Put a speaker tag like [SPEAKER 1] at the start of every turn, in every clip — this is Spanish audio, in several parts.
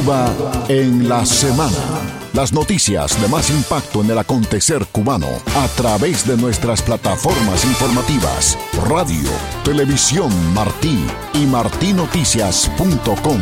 [SPEAKER 1] Cuba en la semana. Las noticias de más impacto en el acontecer cubano a través de nuestras plataformas informativas, radio, televisión Martí y martinoticias.com.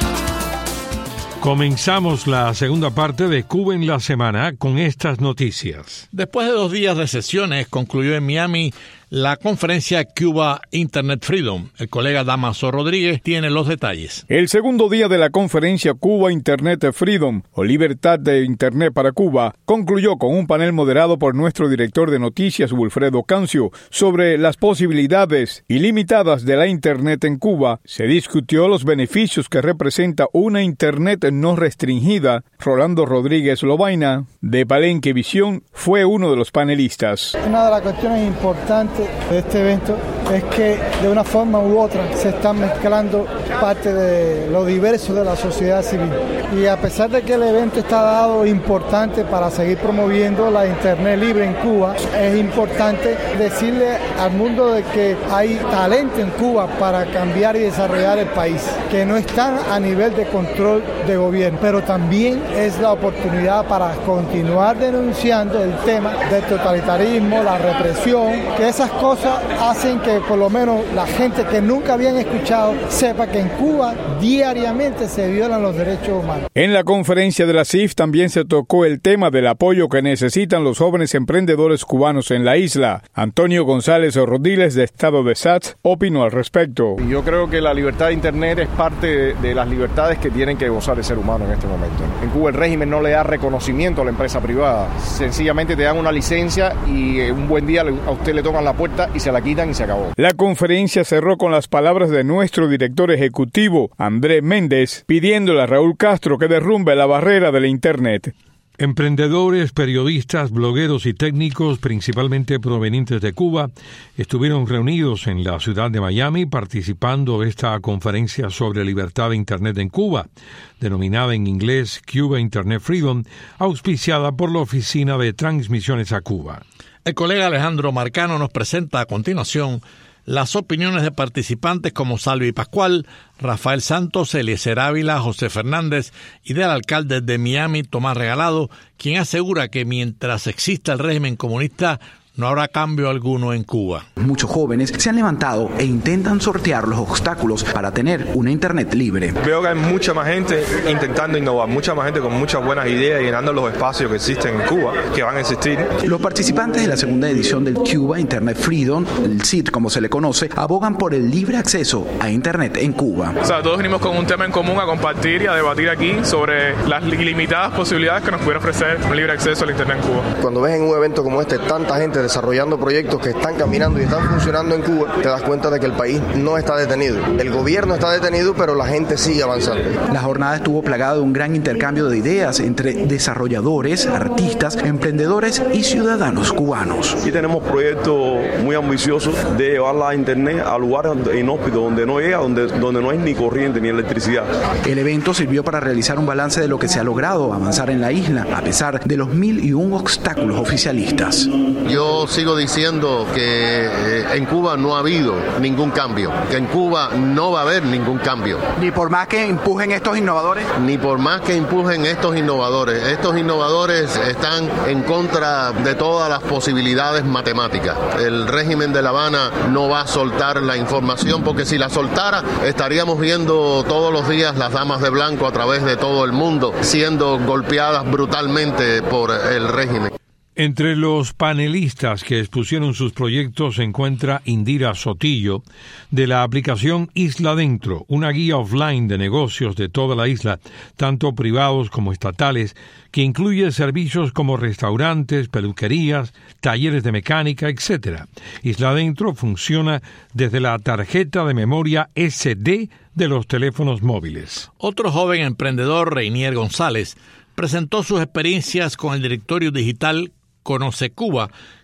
[SPEAKER 2] Comenzamos la segunda parte de Cuba en la semana con estas noticias.
[SPEAKER 3] Después de 2 días de sesiones, concluyó en Miami la conferencia Cuba Internet Freedom. El colega Damaso Rodríguez tiene los detalles.
[SPEAKER 4] El segundo día de la conferencia Cuba Internet Freedom, o Libertad de Internet para Cuba, concluyó con un panel moderado por nuestro director de noticias, Wilfredo Cancio, sobre las posibilidades ilimitadas de la Internet en Cuba. Se discutió los beneficios que representa una Internet no restringida. Rolando Rodríguez Lobaina, de Palenque Visión, fue uno de los panelistas.
[SPEAKER 5] Una de las cuestiones importantes de este evento es que de una forma u otra se están mezclando parte de lo diverso de la sociedad civil. Y a pesar de que el evento está dado importante para seguir promoviendo la Internet libre en Cuba, es importante decirle al mundo de que hay talento en Cuba para cambiar y desarrollar el país, que no están a nivel de control de gobierno, pero también es la oportunidad para continuar denunciando el tema del totalitarismo, la represión, que esas cosas hacen que por lo menos la gente que nunca habían escuchado sepa que en Cuba diariamente se violan los derechos humanos.
[SPEAKER 4] En la conferencia de la CIF también se tocó el tema del apoyo que necesitan los jóvenes emprendedores cubanos en la isla. Antonio González Rodiles, de Estado de SAT, opinó al respecto.
[SPEAKER 6] Yo creo que la libertad de Internet es parte de las libertades que tienen que gozar el ser humano en este momento. En Cuba el régimen no le da reconocimiento a la empresa privada. Sencillamente te dan una licencia y un buen día a usted le tocan la puerta y se la quitan y se acabó.
[SPEAKER 4] La conferencia cerró con las palabras de nuestro director ejecutivo, Andrés Méndez, pidiéndole a Raúl Castro que derrumbe la barrera de la Internet.
[SPEAKER 2] Emprendedores, periodistas, blogueros y técnicos, principalmente provenientes de Cuba, estuvieron reunidos en la ciudad de Miami participando de esta conferencia sobre libertad de Internet en Cuba, denominada en inglés Cuba Internet Freedom, auspiciada por la Oficina de Transmisiones a Cuba.
[SPEAKER 3] El colega Alejandro Marcano nos presenta a continuación las opiniones de participantes como Salvi Pascual, Rafael Santos, Eliezer Ávila, José Fernández y del alcalde de Miami, Tomás Regalado, quien asegura que mientras exista el régimen comunista no habrá cambio alguno en Cuba.
[SPEAKER 7] Muchos jóvenes se han levantado e intentan sortear los obstáculos para tener una Internet libre.
[SPEAKER 8] Veo que hay mucha más gente intentando innovar, mucha más gente con muchas buenas ideas llenando los espacios que existen en Cuba, que van a existir.
[SPEAKER 7] Los participantes de la segunda edición del Cuba Internet Freedom, el CIT como se le conoce, abogan por el libre acceso a Internet en Cuba.
[SPEAKER 9] O sea, todos venimos con un tema en común a compartir y a debatir aquí sobre las ilimitadas posibilidades que nos pudiera ofrecer un libre acceso al Internet en Cuba.
[SPEAKER 6] Cuando ves en un evento como este tanta gente desarrollando proyectos que están caminando y están funcionando en Cuba, te das cuenta de que el país no está detenido. El gobierno está detenido, pero la gente sigue avanzando.
[SPEAKER 7] La jornada estuvo plagada de un gran intercambio de ideas entre desarrolladores, artistas, emprendedores y ciudadanos cubanos.
[SPEAKER 10] Aquí tenemos proyectos muy ambiciosos de llevar la Internet a lugares inhóspitos, donde no llega, donde no hay ni corriente ni electricidad.
[SPEAKER 7] El evento sirvió para realizar un balance de lo que se ha logrado avanzar en la isla, a pesar de los 1001 obstáculos oficialistas.
[SPEAKER 11] Yo sigo diciendo que en Cuba no ha habido ningún cambio, que en Cuba no va a haber ningún cambio.
[SPEAKER 7] Ni por más que empujen estos innovadores.
[SPEAKER 11] Ni por más que empujen estos innovadores. Estos innovadores están en contra de todas las posibilidades matemáticas. El régimen de La Habana no va a soltar la información, porque si la soltara estaríamos viendo todos los días las damas de blanco a través de todo el mundo siendo golpeadas brutalmente por el régimen.
[SPEAKER 2] Entre los panelistas que expusieron sus proyectos se encuentra Indira Sotillo, de la aplicación Isla Dentro, una guía offline de negocios de toda la isla, tanto privados como estatales, que incluye servicios como restaurantes, peluquerías, talleres de mecánica, etc. Isla Dentro funciona desde la tarjeta de memoria SD de los teléfonos móviles.
[SPEAKER 3] Otro joven emprendedor, Reinier González, presentó sus experiencias con el directorio digital Conoce Cuba,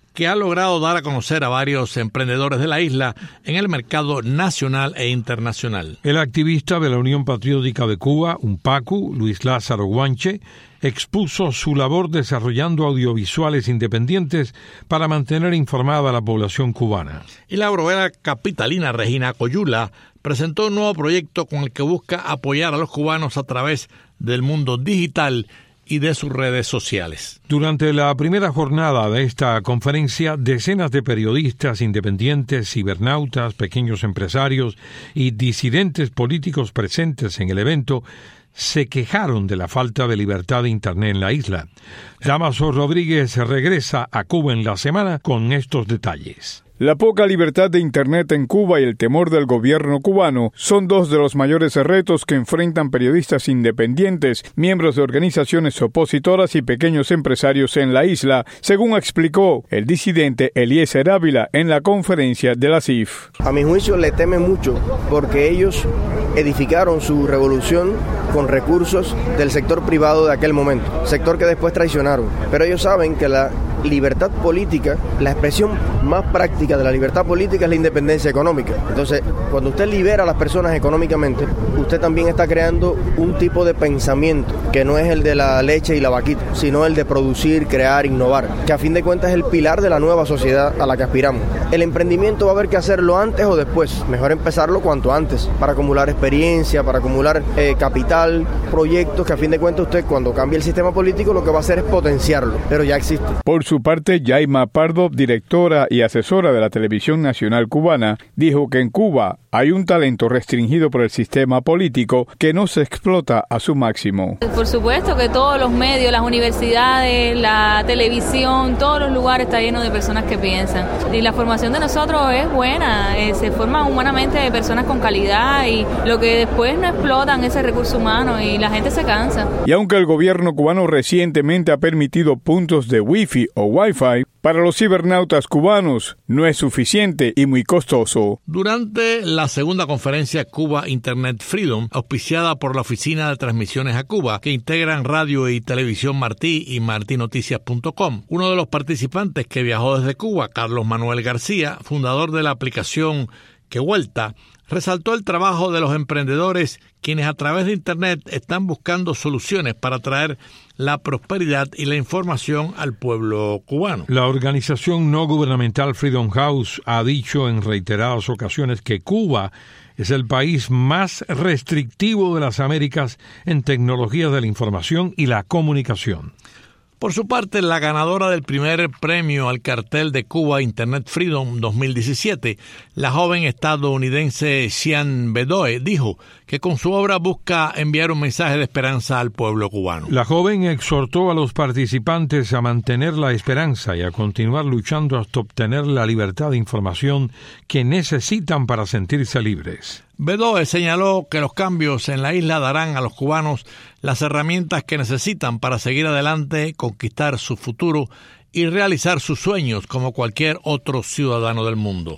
[SPEAKER 3] que ha logrado dar a conocer a varios emprendedores de la isla en el mercado nacional e internacional.
[SPEAKER 2] El activista de la Unión Patriótica de Cuba, UNPACU, Luis Lázaro Guanche, expuso su labor desarrollando audiovisuales independientes para mantener informada a la población cubana.
[SPEAKER 3] Y la bloguera capitalina Regina Coyula presentó un nuevo proyecto con el que busca apoyar a los cubanos a través del mundo digital y de sus redes sociales.
[SPEAKER 2] Durante la primera jornada de esta conferencia, decenas de periodistas independientes, cibernautas, pequeños empresarios y disidentes políticos presentes en el evento se quejaron de la falta de libertad de Internet en la isla. Damaso Rodríguez regresa a Cuba en la semana con estos detalles.
[SPEAKER 4] La poca libertad de Internet en Cuba y el temor del gobierno cubano son dos de los mayores retos que enfrentan periodistas independientes, miembros de organizaciones opositoras y pequeños empresarios en la isla, según explicó el disidente Eliezer Ávila en la conferencia de la CIF.
[SPEAKER 12] A mi juicio le temen mucho porque ellos edificaron su revolución con recursos del sector privado de aquel momento, sector que después traicionaron. Pero ellos saben que la libertad política, la expresión más práctica de la libertad política es la independencia económica. Entonces, cuando usted libera a las personas económicamente, usted también está creando un tipo de pensamiento que no es el de la leche y la vaquita, sino el de producir, crear, innovar, que a fin de cuentas es el pilar de la nueva sociedad a la que aspiramos. El emprendimiento va a haber que hacerlo antes o después, mejor empezarlo cuanto antes, para acumular experiencia, para acumular capital, proyectos que a fin de cuentas usted cuando cambie el sistema político lo que va a hacer es potenciarlo, pero ya existe.
[SPEAKER 4] Por su parte, Yaima Pardo, directora y asesora de la Televisión Nacional Cubana, dijo que en Cuba hay un talento restringido por el sistema político que no se explota a su máximo.
[SPEAKER 13] Por supuesto que todos los medios, las universidades, la televisión, todos los lugares están llenos de personas que piensan. Y la formación de nosotros es buena, se forman humanamente personas con calidad y lo que después no explotan ese recurso humano y la gente se cansa.
[SPEAKER 4] Y aunque el gobierno cubano recientemente ha permitido puntos de Wi-Fi o Wi-Fi, para los cibernautas cubanos no es suficiente y muy costoso.
[SPEAKER 3] Durante la segunda conferencia Cuba Internet Freedom, auspiciada por la Oficina de Transmisiones a Cuba, que integran Radio y Televisión Martí y martinoticias.com, uno de los participantes que viajó desde Cuba, Carlos Manuel García, fundador de la aplicación Que Vuelta, resaltó el trabajo de los emprendedores quienes a través de Internet están buscando soluciones para traer la prosperidad y la información al pueblo cubano.
[SPEAKER 2] La organización no gubernamental Freedom House ha dicho en reiteradas ocasiones que Cuba es el país más restrictivo de las Américas en tecnologías de la información y la comunicación.
[SPEAKER 3] Por su parte, la ganadora del primer premio al cartel de Cuba Internet Freedom 2017, la joven estadounidense Xian Bedoe, dijo que con su obra busca enviar un mensaje de esperanza al pueblo cubano.
[SPEAKER 2] La joven exhortó a los participantes a mantener la esperanza y a continuar luchando hasta obtener la libertad de información que necesitan para sentirse libres.
[SPEAKER 3] Bedoe señaló que los cambios en la isla darán a los cubanos las herramientas que necesitan para seguir adelante, conquistar su futuro y realizar sus sueños como cualquier otro ciudadano del mundo.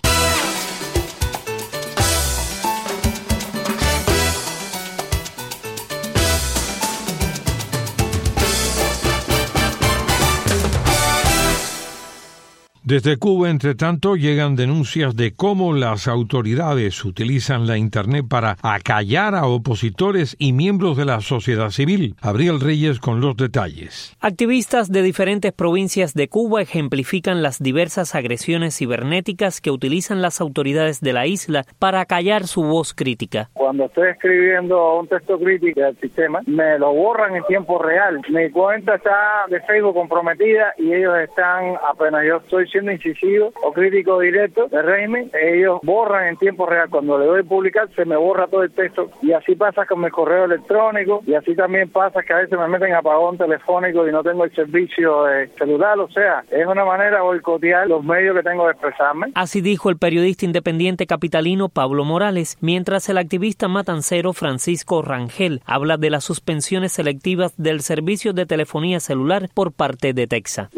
[SPEAKER 2] Desde Cuba, entre tanto, llegan denuncias de cómo las autoridades utilizan la Internet para acallar a opositores y miembros de la sociedad civil. Abriel Reyes con los detalles.
[SPEAKER 14] Activistas de diferentes provincias de Cuba ejemplifican las diversas agresiones cibernéticas que utilizan las autoridades de la isla para acallar su voz crítica.
[SPEAKER 15] Cuando estoy escribiendo un texto crítico del sistema, me lo borran en tiempo real. Mi cuenta está de Facebook comprometida y ellos están, apenas yo estoy siendo incisivo o crítico directo del régimen, ellos borran en tiempo real. Cuando le doy a publicar, se me borra todo el texto. Y así pasa con mi correo electrónico, y así también pasa que a veces me meten apagón telefónico y no tengo el servicio celular. O sea, es una manera de boicotear los medios que tengo de expresarme.
[SPEAKER 14] Así dijo el periodista independiente capitalino Pablo Morales, mientras el activista matancero Francisco Rangel habla de las suspensiones selectivas del servicio de telefonía celular por parte de Texas.
[SPEAKER 16] Cualquier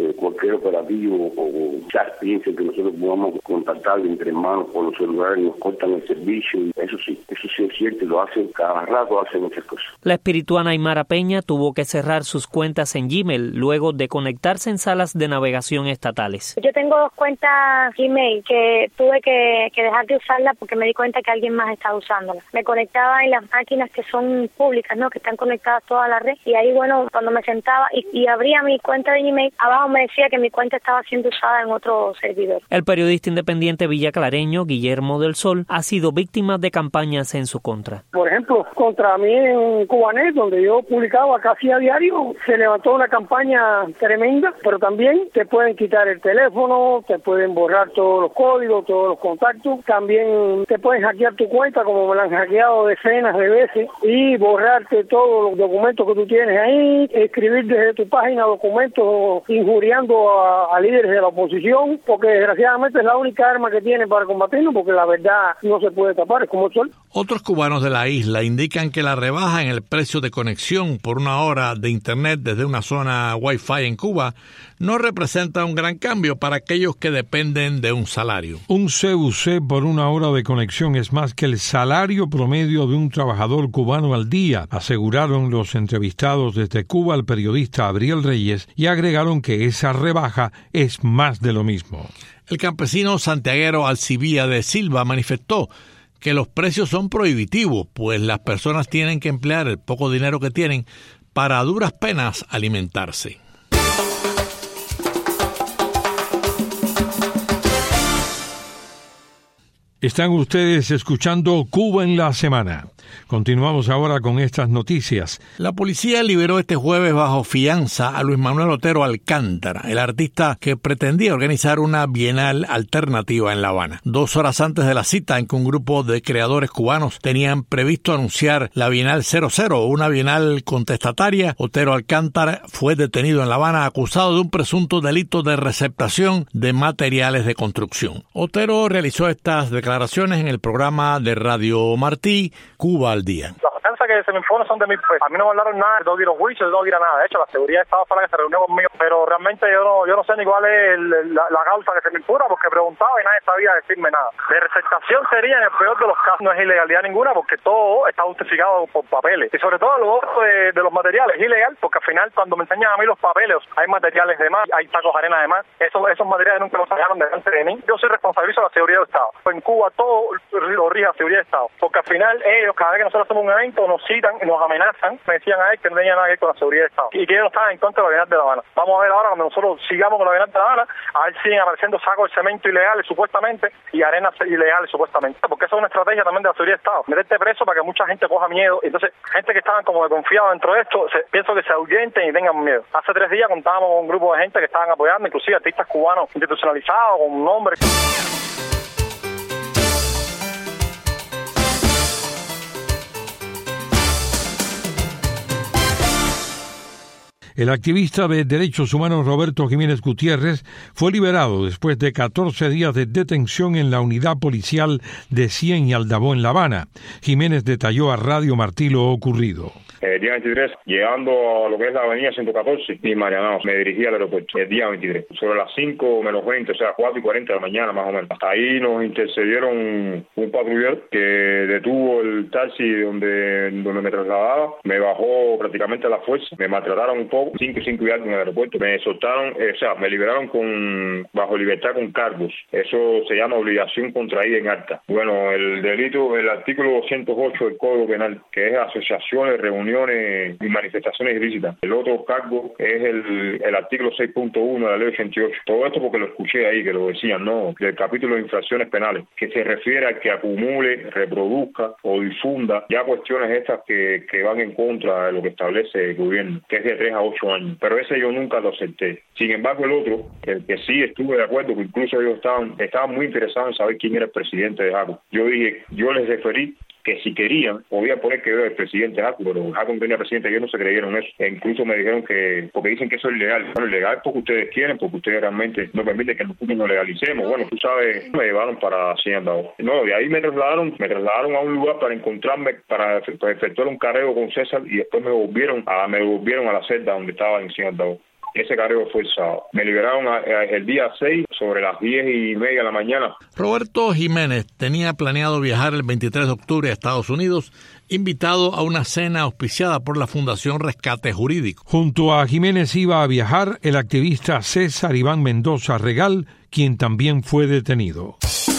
[SPEAKER 16] cualquier operativo o chat piensen que nosotros podamos contactar entre hermanos por los celulares y nos cortan el servicio. Y eso sí es cierto, y lo hacen cada rato, hacen muchas cosas.
[SPEAKER 14] La espirituana Aymara Peña tuvo que cerrar sus cuentas en Gmail luego de conectarse en salas de navegación estatales.
[SPEAKER 17] Yo tengo 2 cuentas Gmail que tuve que dejar de usarla porque me di cuenta que alguien más estaba usándola. Me conectaba en las máquinas que son públicas, ¿no? Que están conectadas toda la red, y ahí, bueno, cuando me sentaba y abría mi cuenta de Gmail, abajo me decía que mi cuenta estaba siendo usada en otro servidor.
[SPEAKER 14] El periodista independiente villaclareño Guillermo del Sol ha sido víctima de campañas en su contra.
[SPEAKER 18] Por ejemplo, contra mí en Cubanet, donde yo publicaba casi a diario, se levantó una campaña tremenda, pero también te pueden quitar el teléfono, te pueden borrar todos los códigos, todos los contactos, también te pueden hackear tu cuenta, como me la han hackeado decenas de veces, y borrarte todos los documentos que tú tienes ahí, escribir desde tu página documentos injuriando a líderes de la oposición, porque desgraciadamente es la única arma que tienen para combatirlo, porque la verdad no se puede tapar, es como el sol.
[SPEAKER 3] Otros cubanos de la isla indican que la rebaja en el precio de conexión por 1 hora de Internet desde una zona Wi-Fi en Cuba no representa un gran cambio para aquellos que dependen de un salario.
[SPEAKER 2] Un CUC por 1 hora de conexión es más que el salario promedio de un trabajador cubano al día, aseguraron los entrevistados desde Cuba al periodista Abriel Reyes, y agregaron que esa rebaja es más de lo mismo.
[SPEAKER 3] El campesino santiaguero Alcibiades Silva manifestó que los precios son prohibitivos, pues las personas tienen que emplear el poco dinero que tienen para a duras penas alimentarse.
[SPEAKER 2] Están ustedes escuchando Cuba en la Semana. Continuamos ahora con estas noticias.
[SPEAKER 3] La policía liberó este jueves bajo fianza a Luis Manuel Otero Alcántara, el artista que pretendía organizar una bienal alternativa en La Habana. 2 horas antes de la cita en que un grupo de creadores cubanos tenían previsto anunciar la Bienal 00, una bienal contestataria, Otero Alcántara fue detenido en La Habana acusado de un presunto delito de receptación de materiales de construcción. Otero realizó estas declaraciones en el programa de Radio Martí, Cuba al Día.
[SPEAKER 19] Las que se me informan son de mi peso. A mí no me hablaron nada, tengo que ir a los juicios, tengo que ir a nada. De hecho, la seguridad de Estado fue la que se reunió conmigo, pero realmente yo no sé ni cuál es la causa que se me impura, porque preguntaba y nadie sabía decirme nada. De receptación sería, en el peor de los casos, no es ilegalidad ninguna, porque todo está justificado por papeles. Y sobre todo lo otro de los materiales, es ilegal, porque al final, cuando me enseñan a mí los papeles, hay materiales de más, hay tacos de arena de más. Esos materiales nunca los sacaron delante de mí. Yo soy responsabilizo de la seguridad del Estado. En Cuba todo lo rige la seguridad del Estado, porque al final ellos, cada vez que nosotros hacemos un evento, nos citan y nos amenazan. Me decían a él que no tenía nada que ver con la seguridad del Estado y que ellos estaban en contra de la Bienal de La Habana. Vamos a ver ahora, cuando nosotros sigamos con la Bienal de La Habana, a ver si siguen apareciendo sacos de cemento ilegales supuestamente y arenas ilegales supuestamente, porque eso es una estrategia también de la seguridad del Estado, meterte preso para que mucha gente coja miedo. Entonces, gente que estaban como desconfiados dentro de esto, pienso que se ahuyenten y tengan miedo. Hace 3 días contábamos con un grupo de gente que estaban apoyando, inclusive artistas cubanos institucionalizados con un nombre.
[SPEAKER 2] El activista de derechos humanos Roberto Jiménez Gutiérrez fue liberado después de 14 días de detención en la unidad policial de Cien y Aldabó en La Habana. Jiménez detalló a Radio Martí lo ocurrido.
[SPEAKER 20] El día 23, llegando a lo que es la avenida 114 y Marianao, me dirigí al aeropuerto el día 23, sobre las 5 menos 20, o sea, 4:40 de la mañana más o menos. Hasta ahí nos intercedieron un patrullero que detuvo el taxi donde me trasladaba, me bajó prácticamente a la fuerza, me maltrataron un poco, 5 y algo en el aeropuerto, me soltaron, me liberaron bajo libertad con cargos. Eso se llama obligación contraída en acta. Bueno, el delito, el artículo 208 del Código Penal, que es asociaciones, reuniones y manifestaciones ilícitas. El otro cargo es el artículo 6.1 de la ley 88. Todo esto porque lo escuché ahí, que lo decían, ¿no? Del capítulo de infracciones penales, que se refiere a que acumule, reproduzca o difunda ya cuestiones estas que van en contra de lo que establece el gobierno, que es de 3 a 8 años. Pero ese yo nunca lo acepté. Sin embargo, el otro, el que sí estuve de acuerdo, que incluso ellos estaban muy interesados en saber quién era el presidente de Jaco. Yo les referí que si querían, podían poner que yo era el presidente Jaco, pero Jaco no tenía presidente, ellos no se creyeron eso. E incluso me dijeron porque dicen que eso es ilegal. Bueno, ilegal es porque ustedes quieren, porque ustedes realmente no permiten que nosotros nos legalicemos. Bueno, tú sabes, me llevaron para Cien Aldabó. No, de ahí me trasladaron a un lugar para encontrarme, para efectuar un carreo con César, y después me volvieron a la celda donde estaba en Cien Aldabó. Ese careo fue el sábado. Me liberaron el día 6 sobre las 10:30 de la mañana.
[SPEAKER 3] Roberto Jiménez tenía planeado viajar el 23 de octubre a Estados Unidos, invitado a una cena auspiciada por la Fundación Rescate Jurídico.
[SPEAKER 2] Junto a Jiménez iba a viajar el activista César Iván Mendoza Regal, quien también fue detenido.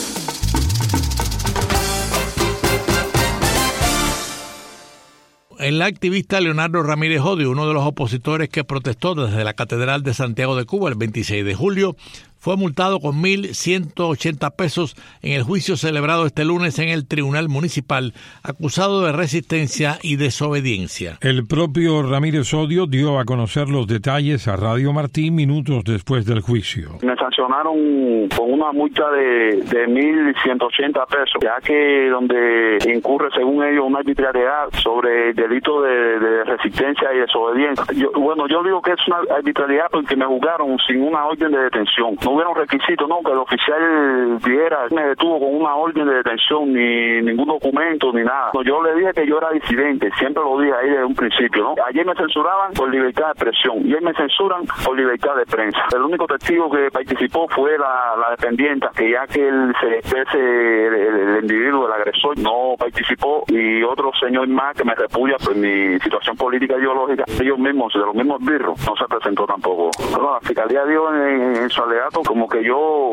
[SPEAKER 3] El activista Leonardo Ramírez Odio, uno de los opositores que protestó desde la Catedral de Santiago de Cuba el 26 de julio, fue multado con 1.180 pesos en el juicio celebrado este lunes en el Tribunal Municipal, acusado de resistencia y desobediencia.
[SPEAKER 2] El propio Ramírez Odio dio a conocer los detalles a Radio Martí minutos después del juicio.
[SPEAKER 21] Me sancionaron con una multa de 1.180 pesos, ya que donde incurre, según ellos, una arbitrariedad sobre el delito de resistencia y desobediencia. Yo digo que es una arbitrariedad porque me juzgaron sin una orden de detención. No hubiera un requisito, no, que el oficial dijera, me detuvo con una orden de detención, ni ningún documento, ni nada. Yo le dije que yo era disidente, siempre lo dije ahí desde un principio, ¿no? Ayer me censuraban por libertad de expresión y hoy me censuran por libertad de prensa. El único testigo que participó fue la dependienta, que ya que el individuo, el agresor, no participó, y otro señor más que me repudia por mi situación política ideológica, ellos mismos, de los mismos birros, no se presentó tampoco. Bueno, la fiscalía dio en su alegato como que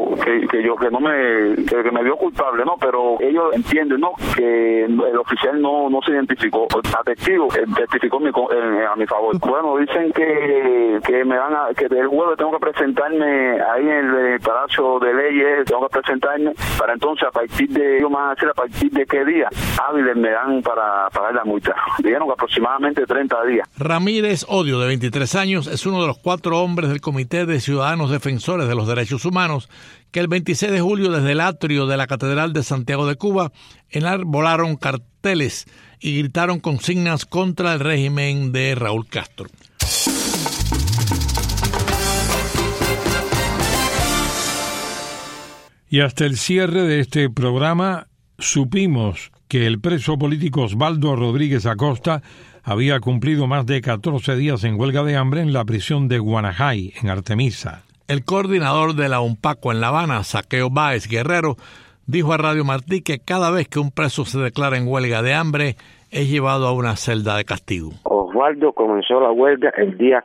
[SPEAKER 21] me vio culpable, ¿no? Pero ellos entienden, ¿no? Que el oficial no se identificó. A testigo, testificó a mi favor. Bueno, dicen que el jueves tengo que presentarme ahí en el Palacio de Leyes, tengo que presentarme para entonces a partir de qué día hábiles me dan para pagar la multa. Dijeron que aproximadamente 30 días.
[SPEAKER 3] Ramírez Odio, de 23 años, es uno de los 4 hombres del Comité de Ciudadanos Defensores de los Derechos Humanos que el 26 de julio desde el atrio de la Catedral de Santiago de Cuba enarbolaron carteles y gritaron consignas contra el régimen de Raúl Castro.
[SPEAKER 2] Y hasta el cierre de este programa supimos que el preso político Osvaldo Rodríguez Acosta había cumplido más de 14 días en huelga de hambre en la prisión de Guanajay, en Artemisa.
[SPEAKER 3] El coordinador de la UNPACO en La Habana, Saqueo Báez Guerrero, dijo a Radio Martí que cada vez que un preso se declara en huelga de hambre es llevado a una celda de castigo.
[SPEAKER 22] Osvaldo comenzó la huelga el día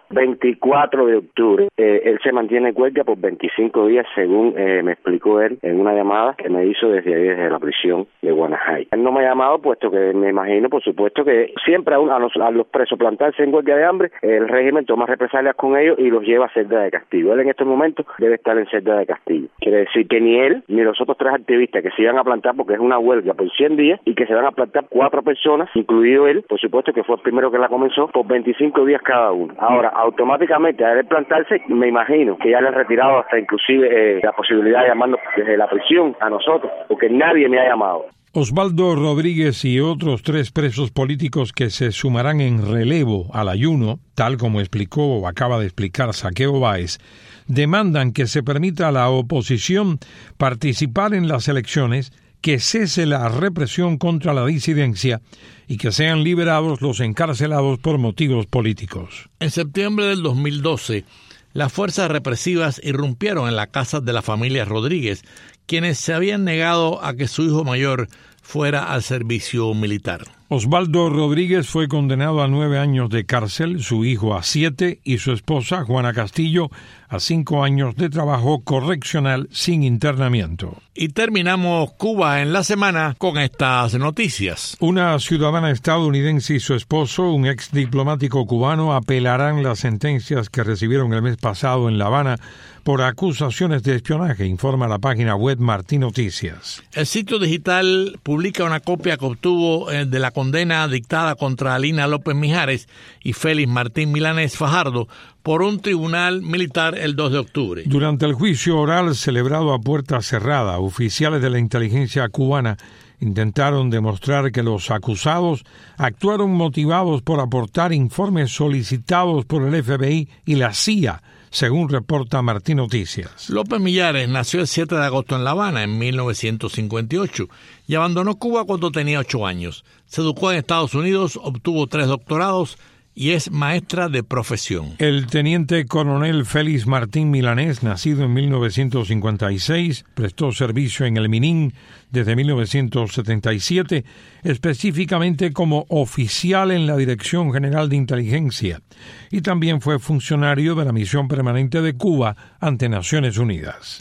[SPEAKER 22] 24 de octubre. Él se mantiene en huelga por 25 días, según me explicó él en una llamada que me hizo desde la prisión de Guanajay. Él no me ha llamado, puesto que me imagino, por supuesto, que siempre a los presos plantarse en huelga de hambre, el régimen toma represalias con ellos y los lleva a celda de castigo. Él en estos momentos debe estar en celda de castigo. Quiere decir que ni él ni los otros 3 activistas que se iban a plantar, porque es una huelga por 100 días, y que se van a plantar 4 personas, incluido él, por supuesto, que fue el primero que la comenzó, por 25 días cada uno. Ahora, automáticamente, al plantarse, me imagino que ya le han retirado hasta inclusive la posibilidad de llamarnos desde la prisión a nosotros, porque nadie me ha llamado.
[SPEAKER 2] Osvaldo Rodríguez y otros 3 presos políticos que se sumarán en relevo al ayuno, tal como explicó o acaba de explicar Saqueo Báez, demandan que se permita a la oposición participar en las elecciones, que cese la represión contra la disidencia y que sean liberados los encarcelados por motivos políticos.
[SPEAKER 3] En septiembre del 2012, las fuerzas represivas irrumpieron en la casa de la familia Rodríguez, quienes se habían negado a que su hijo mayor fuera al servicio militar.
[SPEAKER 2] Osvaldo Rodríguez fue condenado a 9 años de cárcel, su hijo a 7 y su esposa, Juana Castillo, a 5 años de trabajo correccional sin internamiento.
[SPEAKER 3] Y terminamos Cuba en la semana con estas noticias.
[SPEAKER 2] Una ciudadana estadounidense y su esposo, un ex diplomático cubano, apelarán las sentencias que recibieron el mes pasado en La Habana por acusaciones de espionaje, informa la página web Martí Noticias.
[SPEAKER 3] El sitio digital publica una copia que obtuvo de la condena dictada contra Alina López Mijares y Félix Martín Milanés Fajardo por un tribunal militar el 2 de octubre.
[SPEAKER 2] Durante el juicio oral celebrado a puerta cerrada, oficiales de la inteligencia cubana intentaron demostrar que los acusados actuaron motivados por aportar informes solicitados por el FBI y la CIA, según reporta Martí Noticias.
[SPEAKER 3] López Millares nació el 7 de agosto en La Habana en 1958 y abandonó Cuba cuando tenía 8 años. Se educó en Estados Unidos, obtuvo 3 doctorados y es maestra de profesión.
[SPEAKER 2] El teniente coronel Félix Martín Milanés, nacido en 1956, prestó servicio en el Minin desde 1977, específicamente como oficial en la Dirección General de Inteligencia, y también fue funcionario de la Misión Permanente de Cuba ante Naciones Unidas.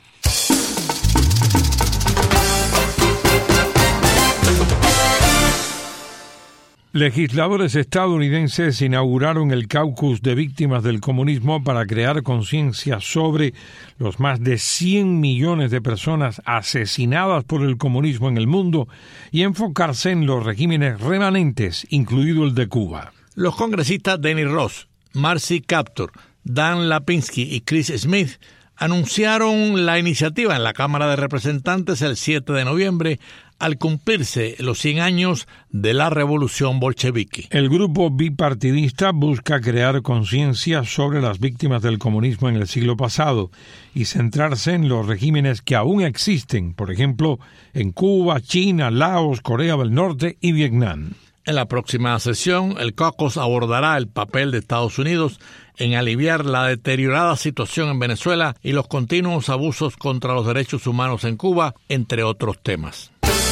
[SPEAKER 2] Legisladores estadounidenses inauguraron el Caucus de Víctimas del Comunismo para crear conciencia sobre los más de 100 millones de personas asesinadas por el comunismo en el mundo y enfocarse en los regímenes remanentes, incluido el de Cuba.
[SPEAKER 3] Los congresistas Denny Ross, Marcy Kaptur, Dan Lapinski y Chris Smith anunciaron la iniciativa en la Cámara de Representantes el 7 de noviembre al cumplirse los 100 años de la Revolución Bolchevique.
[SPEAKER 2] El grupo bipartidista busca crear conciencia sobre las víctimas del comunismo en el siglo pasado y centrarse en los regímenes que aún existen, por ejemplo, en Cuba, China, Laos, Corea del Norte y Vietnam.
[SPEAKER 3] En la próxima sesión, el caucus abordará el papel de Estados Unidos en aliviar la deteriorada situación en Venezuela y los continuos abusos contra los derechos humanos en Cuba, entre otros temas.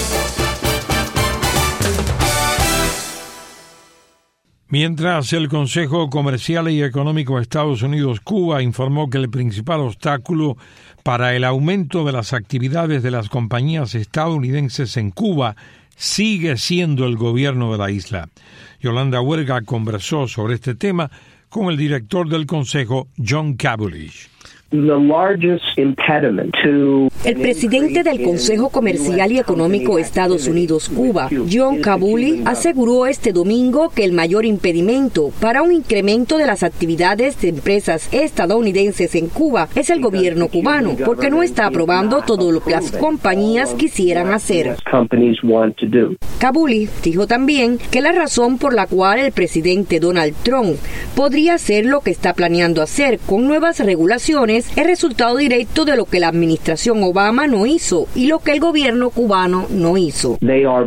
[SPEAKER 2] Mientras el Consejo Comercial y Económico de Estados Unidos-Cuba informó que el principal obstáculo para el aumento de las actividades de las compañías estadounidenses en Cuba sigue siendo el gobierno de la isla. Yolanda Huerga conversó sobre este tema con el director del Consejo, John Kabulich.
[SPEAKER 1] El presidente del Consejo Comercial y Económico de Estados Unidos-Cuba, John Kabulich, aseguró este domingo que el mayor impedimento para un incremento de las actividades de empresas estadounidenses en Cuba es el gobierno cubano, porque no está aprobando todo lo que las compañías quisieran hacer. Kabulich dijo también que la razón por la cual el presidente Donald Trump podría hacer lo que está planeando hacer con nuevas regulaciones es resultado directo de lo que la administración Obama no hizo y lo que el gobierno cubano no hizo.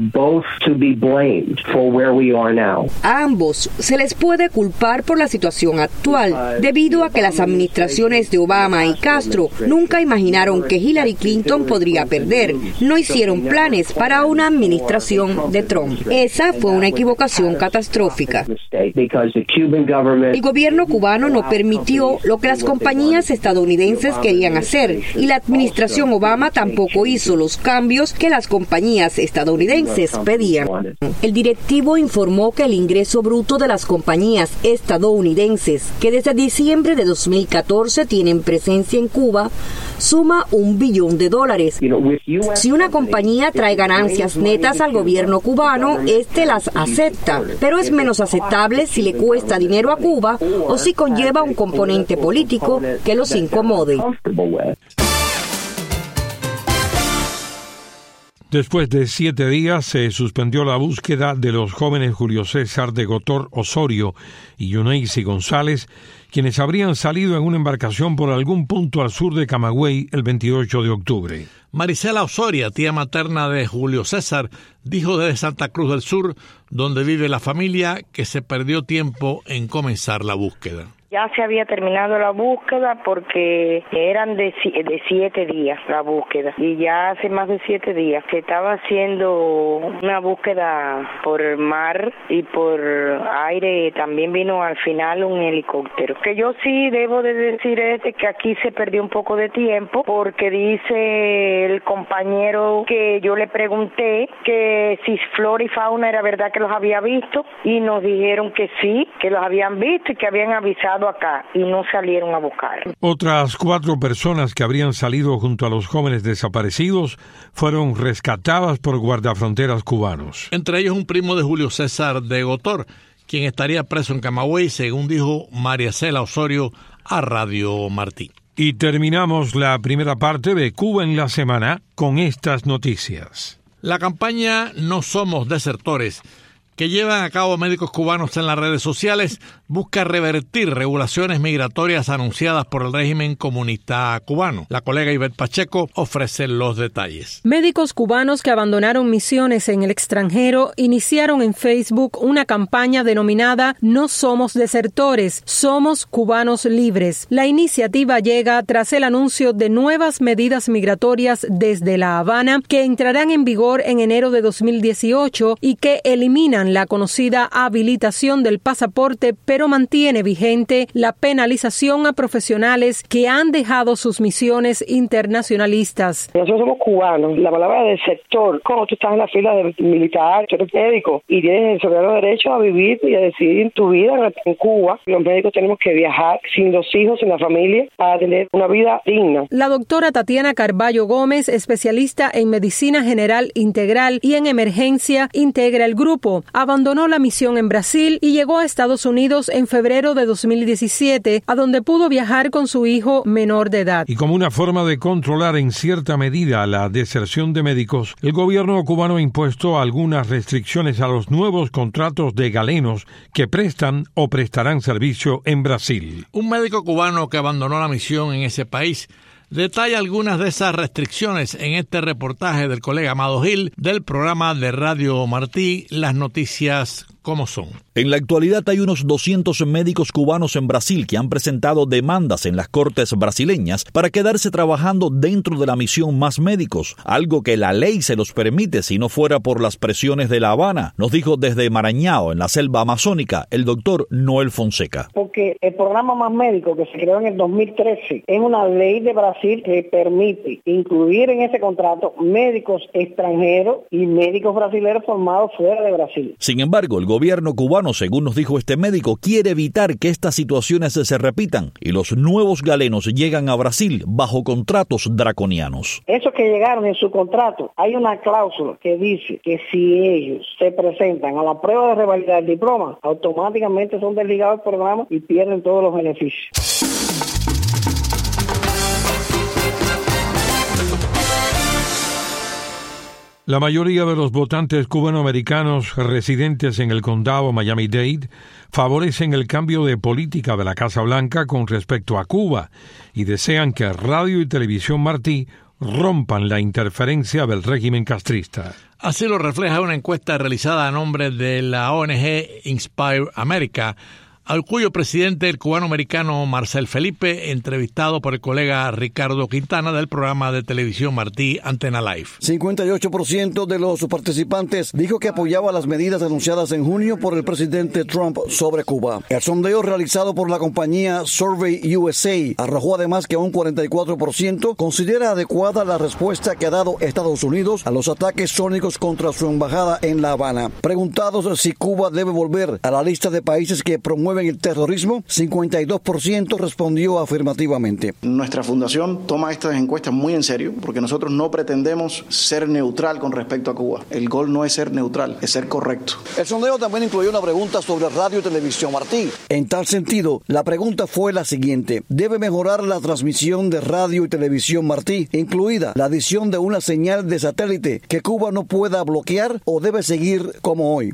[SPEAKER 1] A ambos se les puede culpar por la situación actual, debido a que las administraciones de Obama y Castro nunca imaginaron que Hillary Clinton podría perder. No hicieron planes para una administración de Trump. Esa fue una equivocación catastrófica. El gobierno cubano no permitió lo que las compañías estadounidenses querían hacer y la administración Obama tampoco hizo los cambios que las compañías estadounidenses pedían. El directivo informó que el ingreso bruto de las compañías estadounidenses que desde diciembre de 2014 tienen presencia en Cuba suma $1 billón. Si una compañía trae ganancias netas al gobierno cubano, este las acepta, pero es menos aceptable si le cuesta dinero a Cuba o si conlleva un componente político que los incomode.
[SPEAKER 2] Después de 7 días se suspendió la búsqueda de los jóvenes Julio César de Gotor Osorio y Yuneisi González, quienes habrían salido en una embarcación por algún punto al sur de Camagüey el 28 de octubre.
[SPEAKER 3] Marisela Osoria, tía materna de Julio César, dijo desde Santa Cruz del Sur, donde vive la familia, que se perdió tiempo en comenzar la búsqueda.
[SPEAKER 5] Ya se había terminado la búsqueda porque eran de 7 días la búsqueda y ya hace más de 7 días se estaba haciendo una búsqueda por mar y por aire. También vino al final un helicóptero. Que yo sí debo de decir es que aquí se perdió un poco de tiempo porque dice el compañero que yo le pregunté que si flora y fauna era verdad que los había visto y nos dijeron que sí, que los habían visto y que habían avisado acá y no salieron a buscar.
[SPEAKER 2] Otras 4 personas que habrían salido junto a los jóvenes desaparecidos fueron rescatadas por guardafronteras cubanos.
[SPEAKER 3] Entre ellos un primo de Julio César de Gotor, quien estaría preso en Camagüey, según dijo Marisela Osorio a Radio Martí.
[SPEAKER 2] Y terminamos la primera parte de Cuba en la semana con estas noticias.
[SPEAKER 3] La campaña No Somos Desertores que llevan a cabo médicos cubanos en las redes sociales busca revertir regulaciones migratorias anunciadas por el régimen comunista cubano. La colega Ivette Pacheco ofrece los detalles.
[SPEAKER 8] Médicos cubanos que abandonaron misiones en el extranjero iniciaron en Facebook una campaña denominada No somos desertores, somos cubanos libres. La iniciativa llega tras el anuncio de nuevas medidas migratorias desde La Habana que entrarán en vigor en enero de 2018 y que eliminan la conocida habilitación del pasaporte, pero mantiene vigente la penalización a profesionales que han dejado sus misiones internacionalistas.
[SPEAKER 18] Nosotros somos cubanos. La palabra del sector, como tú estás en la fila del militar, tú eres médico y tienes el soberano derecho a vivir y a decidir tu vida en Cuba. Los médicos tenemos que viajar sin los hijos, sin la familia, para tener una vida digna.
[SPEAKER 8] La doctora Tatiana Carballo Gómez, especialista en medicina general integral y en emergencia, integra el grupo. Abandonó la misión en Brasil y llegó a Estados Unidos en febrero de 2017, a donde pudo viajar con su hijo menor de edad.
[SPEAKER 2] Y como una forma de controlar en cierta medida la deserción de médicos, el gobierno cubano ha impuesto algunas restricciones a los nuevos contratos de galenos que prestan o prestarán servicio en Brasil.
[SPEAKER 3] Un médico cubano que abandonó la misión en ese país detalla algunas de esas restricciones en este reportaje del colega Amado Gil del programa de Radio Martí, Las Noticias como son.
[SPEAKER 9] En la actualidad hay unos 200 médicos cubanos en Brasil que han presentado demandas en las cortes brasileñas para quedarse trabajando dentro de la misión Más Médicos, algo que la ley se los permite si no fuera por las presiones de La Habana, nos dijo desde Maranhão, en la selva amazónica, el doctor Noel Fonseca.
[SPEAKER 18] Porque el programa Más Médicos, que se creó en el 2013, es una ley de Brasil que permite incluir en ese contrato médicos extranjeros y médicos brasileños formados fuera de Brasil.
[SPEAKER 9] Sin embargo, el gobierno cubano, según nos dijo este médico, quiere evitar que estas situaciones se repitan y los nuevos galenos llegan a Brasil bajo contratos draconianos.
[SPEAKER 18] Esos que llegaron en su contrato, hay una cláusula que dice que si ellos se presentan a la prueba de revalidar el diploma, automáticamente son desligados del programa y pierden todos los beneficios.
[SPEAKER 2] La mayoría de los votantes cubanoamericanos residentes en el condado Miami-Dade favorecen el cambio de política de la Casa Blanca con respecto a Cuba y desean que Radio y Televisión Martí rompan la interferencia del régimen castrista.
[SPEAKER 3] Así lo refleja una encuesta realizada a nombre de la ONG Inspire America, al cuyo presidente, el cubano-americano Marcel Felipe, entrevistado por el colega Ricardo Quintana del programa de televisión Martí Antena Live.
[SPEAKER 23] 58% de los participantes dijo que apoyaba las medidas anunciadas en junio por el presidente Trump sobre Cuba. El sondeo realizado por la compañía Survey USA arrojó además que un 44% considera adecuada la respuesta que ha dado Estados Unidos a los ataques sónicos contra su embajada en La Habana. Preguntados si Cuba debe volver a la lista de países que promueven el terrorismo, 52% respondió afirmativamente.
[SPEAKER 24] Nuestra fundación toma estas encuestas muy en serio porque nosotros no pretendemos ser neutral con respecto a Cuba. El gol no es ser neutral, es ser correcto.
[SPEAKER 23] El sondeo también incluyó una pregunta sobre Radio y Televisión Martí. En tal sentido, la pregunta fue la siguiente: ¿debe mejorar la transmisión de Radio y Televisión Martí, incluida la adición de una señal de satélite que Cuba no pueda bloquear, o debe seguir como hoy?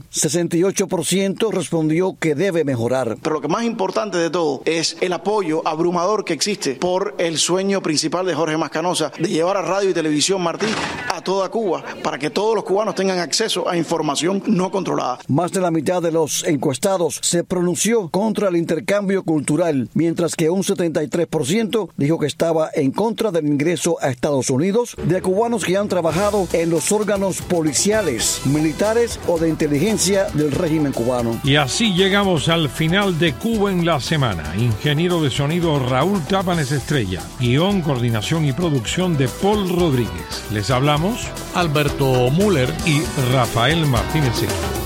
[SPEAKER 23] 68% respondió que debe mejorar.
[SPEAKER 24] Pero lo que más importante de todo es el apoyo abrumador que existe por el sueño principal de Jorge Mascanosa de llevar a Radio y Televisión Martí a toda Cuba para que todos los cubanos tengan acceso a información no controlada.
[SPEAKER 23] Más de la mitad de los encuestados se pronunció contra el intercambio cultural, mientras que un 73% dijo que estaba en contra del ingreso a Estados Unidos de cubanos que han trabajado en los órganos policiales, militares o de inteligencia del régimen cubano.
[SPEAKER 2] Y así llegamos al final de Cuba en la semana. Ingeniero de sonido Raúl Tápanes Estrella. Guión, coordinación y producción de Paul Rodríguez. Les hablamos
[SPEAKER 3] Alberto Müller
[SPEAKER 2] y Rafael Martínez.